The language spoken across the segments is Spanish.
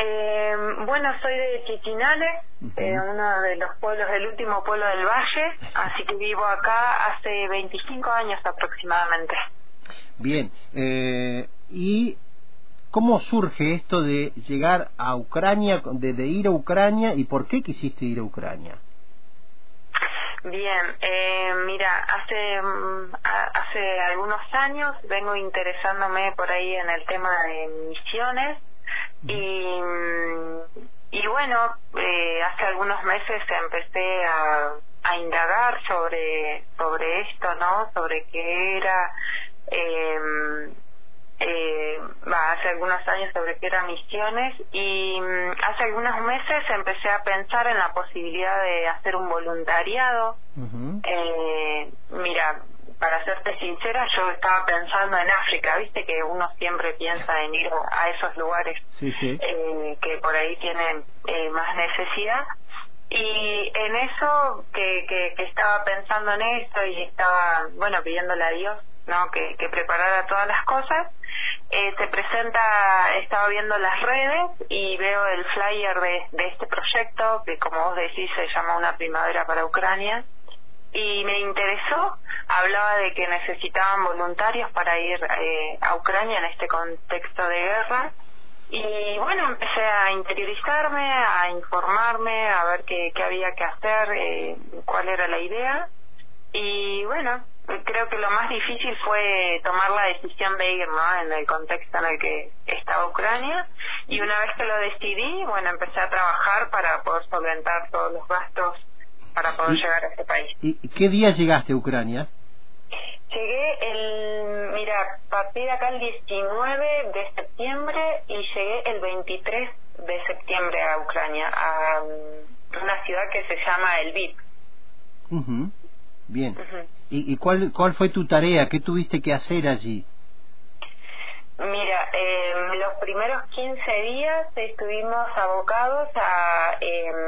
Bueno, soy de Chiquinales, uno de los pueblos, el último pueblo del Valle, así que vivo acá hace 25 años aproximadamente. Bien, ¿y cómo surge esto de llegar a Ucrania, de ir a Ucrania, y por qué quisiste ir a Ucrania? Bien, mira, hace algunos años vengo interesándome por ahí en el tema de misiones y bueno, hace algunos meses empecé a indagar sobre esto, ¿no? Sobre qué era, hace algunos años sobre qué era misiones y hace algunos meses empecé a pensar en la posibilidad de hacer un voluntariado. Mira, para serte sincera, yo estaba pensando en África, viste que uno siempre piensa en ir a esos lugares que por ahí tienen más necesidad. Y en eso que estaba pensando en esto y estaba, bueno, pidiéndole a Dios, ¿no? que preparara todas las cosas, se presenta, estaba viendo las redes y veo el flyer de este proyecto que, como vos decís, se llama Una Primavera para Ucrania, y me interesó. Hablaba de que necesitaban voluntarios para ir a Ucrania en este contexto de guerra. Y bueno, empecé a interiorizarme, a informarme, a ver qué había que hacer, cuál era la idea. Y bueno, creo que lo más difícil fue tomar la decisión de ir, ¿no? En el contexto en el que estaba Ucrania. Y una vez que lo decidí, bueno, empecé a trabajar para poder solventar todos los gastos para poder llegar a este país. ¿Y qué día llegaste a Ucrania? Llegué mira, partí de acá el 19 de septiembre y llegué el 23 de septiembre a Ucrania, a una ciudad que se llama Lviv. Bien. ¿Y cuál fue tu tarea? ¿Qué tuviste que hacer allí? Mira, los primeros 15 días estuvimos abocados a...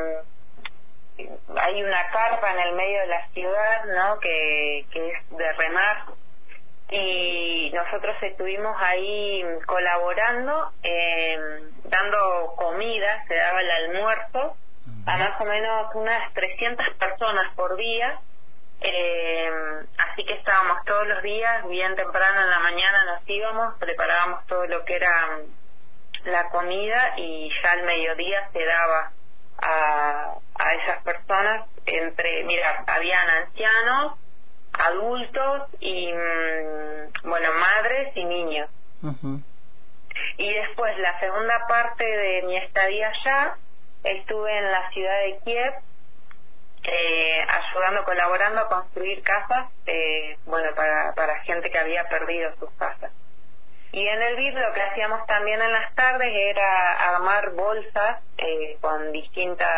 hay una carpa en el medio de la ciudad, ¿no? Que es de remar, y nosotros estuvimos ahí colaborando, dando comida. Se daba el almuerzo a más o menos unas 300 personas por día, así que estábamos todos los días, bien temprano en la mañana nos íbamos, preparábamos todo lo que era la comida y ya al mediodía se daba a esas personas. Mira, habían ancianos, adultos y bueno, madres y niños. Y después, la segunda parte de mi estadía allá, estuve en la ciudad de Kiev, ayudando, colaborando a construir casas, bueno, para gente que había perdido sus casas. Y en el Lviv lo que hacíamos también en las tardes era armar bolsas con distintos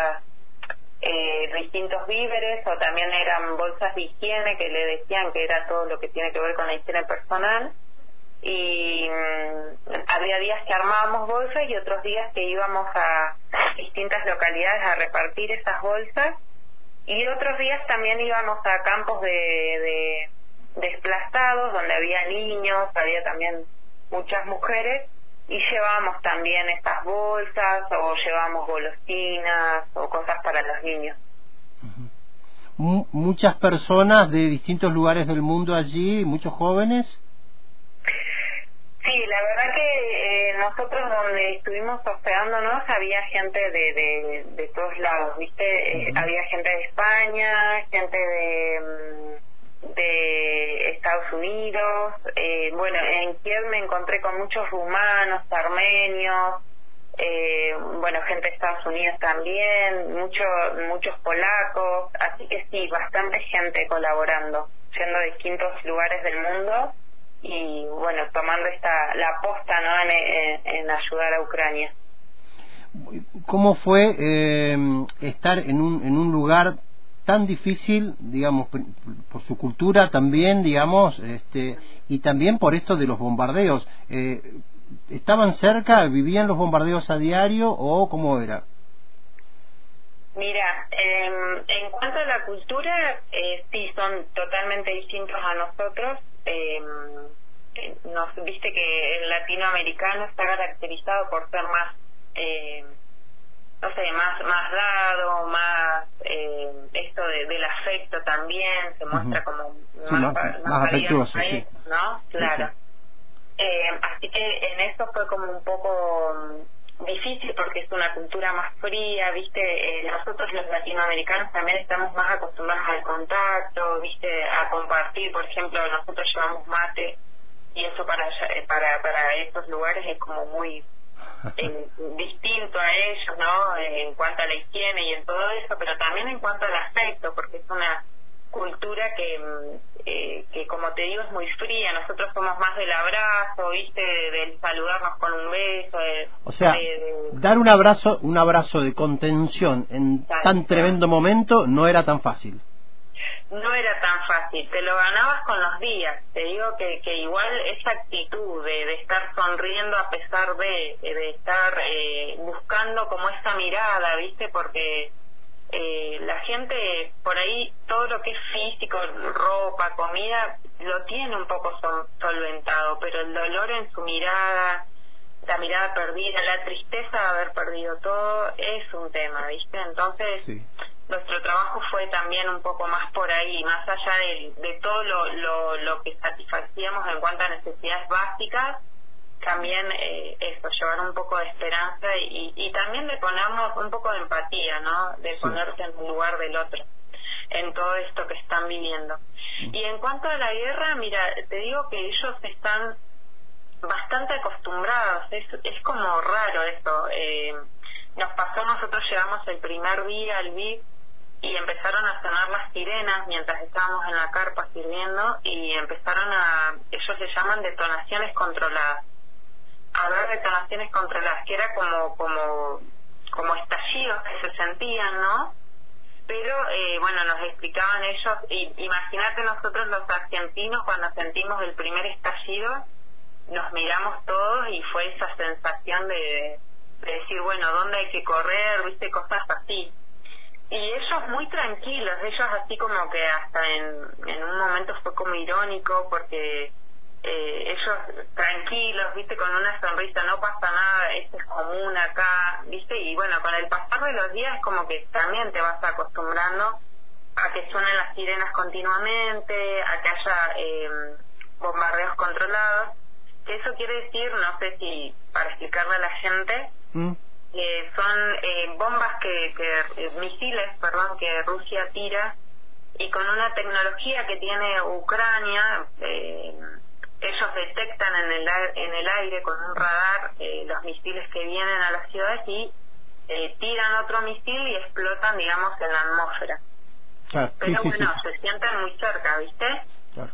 víveres, o también eran bolsas de higiene, que le decían que era todo lo que tiene que ver con la higiene personal. Y había días que armábamos bolsas y otros días que íbamos a distintas localidades a repartir esas bolsas, y otros días también íbamos a campos de desplazados donde había niños, había también muchas mujeres, y llevábamos también estas bolsas, o llevábamos golosinas o cosas para los niños. Muchas personas de distintos lugares del mundo allí, muchos jóvenes. Sí, la verdad que nosotros donde estuvimos hospedándonos había gente de todos lados, ¿viste? Había gente de España, gente de Estados Unidos, bueno, en Kiev me encontré con muchos rumanos, armenios, bueno, gente de Estados Unidos también, muchos polacos, así que sí, bastante gente colaborando, yendo a distintos lugares del mundo y bueno, tomando la posta, ¿no? en ayudar a Ucrania. ¿Cómo fue estar en un lugar tan difícil, digamos, por su cultura también, digamos, y también por esto de los bombardeos? ¿Estaban cerca, vivían los bombardeos a diario o cómo era? Mira, en cuanto a la cultura, sí, son totalmente distintos a nosotros. Viste que el latinoamericano está caracterizado por ser más sé, más dado, más esto del afecto también, se muestra como más afectuoso, sí. ¿no? Claro. Sí, sí. Así que en eso fue como un poco difícil porque es una cultura más fría, ¿viste? Nosotros los latinoamericanos también estamos más acostumbrados al contacto, ¿viste? A compartir, por ejemplo, nosotros llevamos mate y eso para estos lugares es como muy distinto a ellos, ¿no? En cuanto a la higiene y en todo eso, pero también en cuanto al afecto, porque es una cultura que como te digo es muy fría. Nosotros somos más del abrazo, viste, del saludarnos con un beso, o sea, dar un abrazo de contención en tan tremendo momento no era tan fácil. No era tan fácil, te lo ganabas con los días. Te digo que igual esa actitud de estar sonriendo a pesar de estar buscando como esa mirada, viste, porque la gente por ahí todo lo que es físico, ropa, comida, lo tiene un poco solventado, pero el dolor en su mirada, la mirada perdida, la tristeza de haber perdido todo, es un tema, ¿viste? Entonces, sí, nuestro trabajo fue también un poco más por ahí, más allá de todo lo que satisfacíamos en cuanto a necesidades básicas, también eso, llevar un poco de esperanza y también de ponernos un poco de empatía, ¿no? De sí, ponerse en el lugar del otro, en todo esto que están viviendo. Y en cuanto a la guerra, mira, te digo que ellos están bastante acostumbrados, es como raro esto. Nos pasó, nosotros llegamos el primer día al VIP y empezaron a sonar las sirenas mientras estábamos en la carpa sirviendo y empezaron ellos se llaman detonaciones controladas. Hablar de detonaciones controladas, que era como estallidos que se sentían, ¿no? Pero, bueno, nos explicaban ellos, imagínate nosotros los argentinos cuando sentimos el primer estallido, nos miramos todos y fue esa sensación de decir, bueno, ¿dónde hay que correr? ¿Viste? Cosas así. Y ellos muy tranquilos, ellos así como que hasta en un momento fue como irónico porque ellos tranquilos, viste, con una sonrisa, no pasa nada, esto es común acá, viste, y bueno, con el pasar de los días como que también te vas acostumbrando a que suenen las sirenas continuamente, a que haya bombardeos controlados, que eso quiere decir, no sé si para explicarle a la gente, son bombas misiles, que Rusia tira, y con una tecnología que tiene Ucrania, ellos detectan en el aire con un radar los misiles que vienen a las ciudades y tiran otro misil y explotan, digamos, en la atmósfera. Claro, pero sí, bueno, sí, se sienten muy cerca, ¿viste? Claro.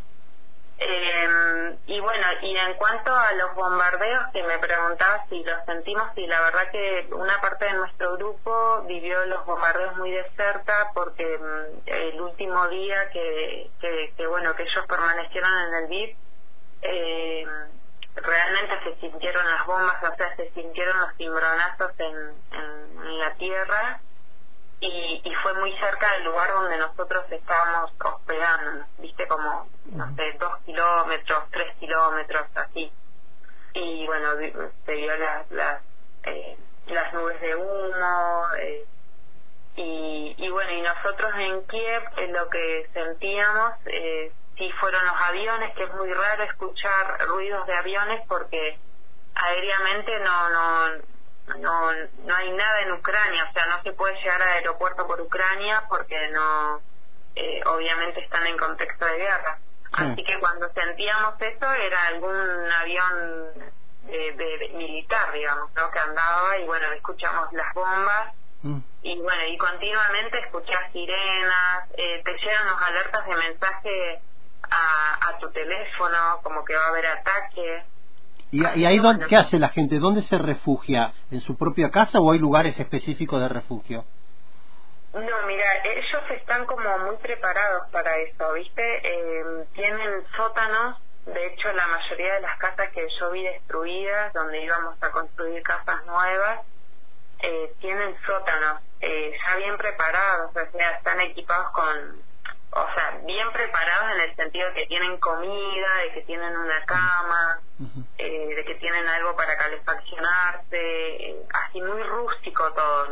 Y bueno, y en cuanto a los bombardeos que me preguntabas si los sentimos, y la verdad que una parte de nuestro grupo vivió los bombardeos muy de cerca porque el último día que bueno, que ellos permanecieron en el VIP, realmente se sintieron las bombas, o sea, se sintieron los cimbronazos en la tierra y fue muy cerca del lugar donde nosotros estábamos hospedándonos, viste, como, no sé, 2 kilómetros, 3 kilómetros, así. Y bueno, se vio las nubes de humo, y bueno, y nosotros en Kiev lo que sentíamos sí fueron los aviones, que es muy raro escuchar ruidos de aviones porque aéreamente no hay nada en Ucrania, o sea, no se puede llegar al aeropuerto por Ucrania porque no, obviamente están en contexto de guerra. Así que cuando sentíamos eso era algún avión de militar, digamos, ¿no? Que andaba y bueno, escuchamos las bombas y bueno, y continuamente escuchás sirenas, te llegan los alertas de mensaje a tu teléfono, como que va a haber ataque. ¿Y ahí qué hace la gente? ¿Dónde se refugia? ¿En su propia casa o hay lugares específicos de refugio? No, mira, ellos están como muy preparados para eso, ¿viste? Tienen sótanos, de hecho la mayoría de las casas que yo vi destruidas, donde íbamos a construir casas nuevas, tienen sótanos ya bien preparados, o sea, están equipados bien preparados en el sentido de que tienen comida, de que tienen una cama, de que tienen algo para calefaccionarse, así muy rústico todo, ¿no?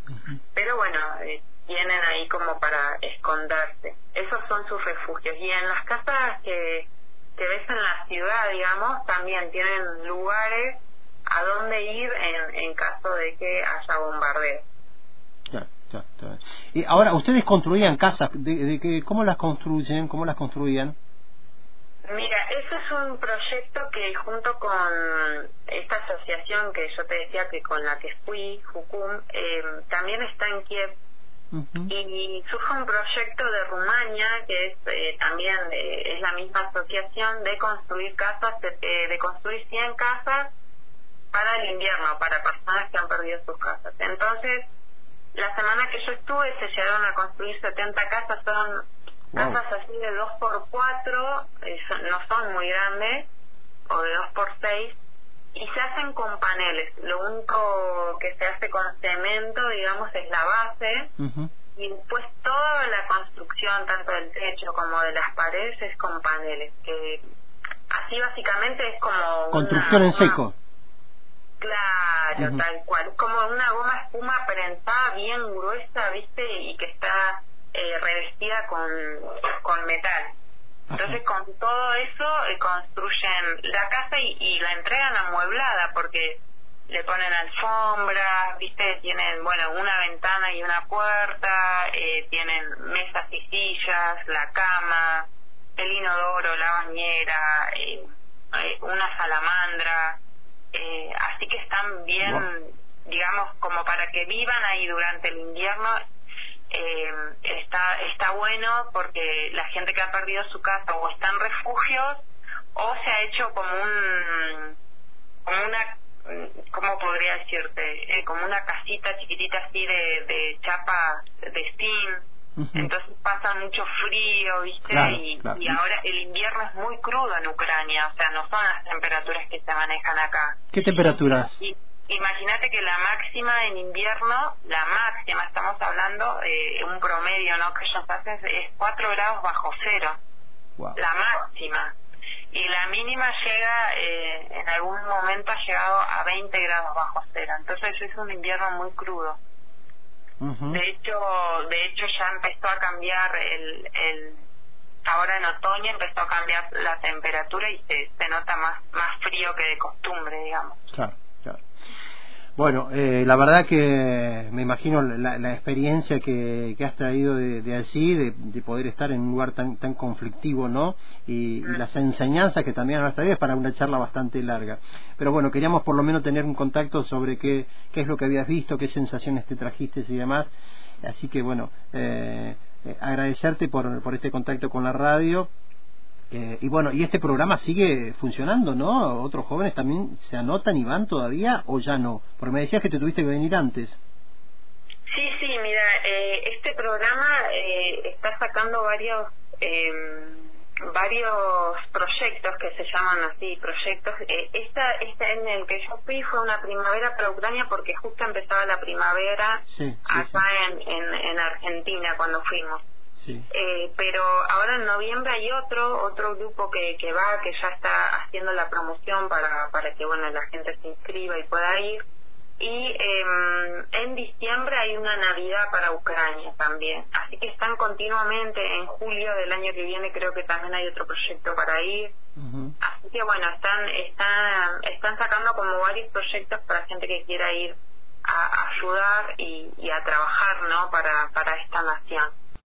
pero bueno, tienen ahí como para esconderse. Esos son sus refugios. Y en las casas que ves en la ciudad, digamos, también tienen lugares a dónde ir en caso de que haya bombardeo. Claro. Y ahora, ¿ustedes construían casas? ¿Cómo las construyen? ¿Cómo las construían? Mira, eso es un proyecto que junto con esta asociación que yo te decía que con la que fui, Jukum, también está en Kiev. Y surge un proyecto de Rumania que es también es la misma asociación de construir casas, de construir 100 casas para el invierno, para personas que han perdido sus casas. Entonces, la semana que yo estuve se llegaron a construir 70 casas, son casas así de 2x4, no son muy grandes, o de 2x6, y se hacen con paneles. Lo único que se hace con cemento, digamos, es la base, y después toda la construcción, tanto del techo como de las paredes, es con paneles, que así básicamente es como construcción en seco. Claro, tal cual, como una goma espuma prensada bien gruesa, ¿viste? Y que está revestida con metal. Entonces con todo eso construyen la casa y la entregan amueblada, porque le ponen alfombras, ¿viste? Tienen, bueno, una ventana y una puerta, tienen mesas y sillas, la cama, el inodoro, la bañera, una salamandra. Así que están bien, digamos, como para que vivan ahí durante el invierno. Está bueno porque la gente que ha perdido su casa o está en refugios o se ha hecho como una, ¿cómo podría decirte? Como una casita chiquitita así de chapa de zinc. Entonces pasa mucho frío, ¿viste? Claro. Y ahora el invierno es muy crudo en Ucrania, o sea, no son las temperaturas que se manejan acá. ¿Qué temperaturas? Imagínate que la máxima en invierno, estamos hablando, un promedio, ¿no?, que ellos hacen es 4 grados bajo cero. Wow. La máxima. Y la mínima llega, en algún momento ha llegado a 20 grados bajo cero. Entonces es un invierno muy crudo. De hecho ya empezó a cambiar ahora en otoño empezó a cambiar la temperatura y se nota más frío que de costumbre, digamos. Claro. Bueno, la verdad que me imagino la experiencia que has traído de allí, de poder estar en un lugar tan conflictivo, ¿no? Y las enseñanzas que también has traído es para una charla bastante larga. Pero bueno, queríamos por lo menos tener un contacto sobre qué es lo que habías visto, qué sensaciones te trajiste y demás. Así que bueno, agradecerte por este contacto con la radio. Y bueno, y este programa sigue funcionando, ¿no? ¿Otros jóvenes también se anotan y van todavía o ya no? Porque me decías que te tuviste que venir antes. Sí, mira, este programa está sacando varios proyectos que se llaman así, proyectos. Esta en el que yo fui fue una primavera para Ucrania porque justo empezaba la primavera acá en Argentina cuando fuimos. Pero ahora en noviembre hay otro grupo que ya está haciendo la promoción para que bueno la gente se inscriba y pueda ir, y en diciembre hay una Navidad para Ucrania también, así que están continuamente. En julio del año que viene creo que también hay otro proyecto para ir. Así que bueno, están sacando como varios proyectos para gente que quiera ir a ayudar y a trabajar, ¿no?, para esta nación.